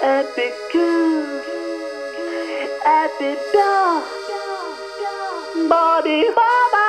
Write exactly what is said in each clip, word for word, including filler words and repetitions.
Epic good, epic dog, body baba.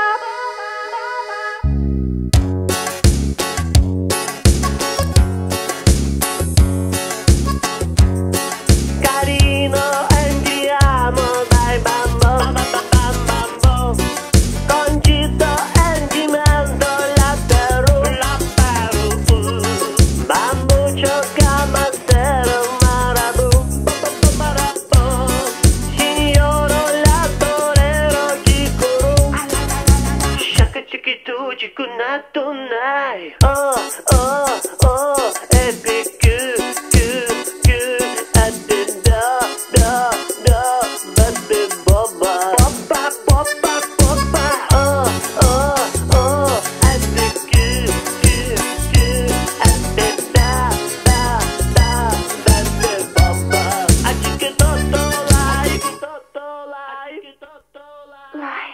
Carino, andiamo dai bambò, bambò, concito, endimento, lattero, lattero, bambuccio, camasero, marabù, marabù, signoro, lattorero, chicuru, shaka chiquitu, chicunato, nai, oh, oh, oh, epic good, good, good, epic da, da, da, baby boba, boba, boba, boba, oh, oh, oh, epic good, good, good, epic da, da, da, baby boba, I think it toto like, toto like, toto like.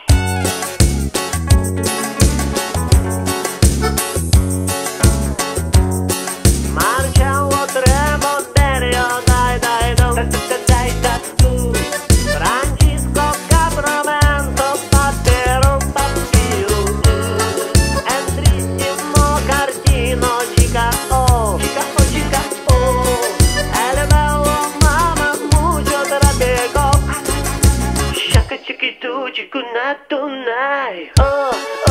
Marciamo tre monterio, dai dai dai dai dai tu. Francisco Capramento, Battero, Battero Entrissimo Cardino, Cica oh, Cica oh, Cica oh. El bello mama, mucho tratego. Shaka chiquitu, chicunato nai. Oh,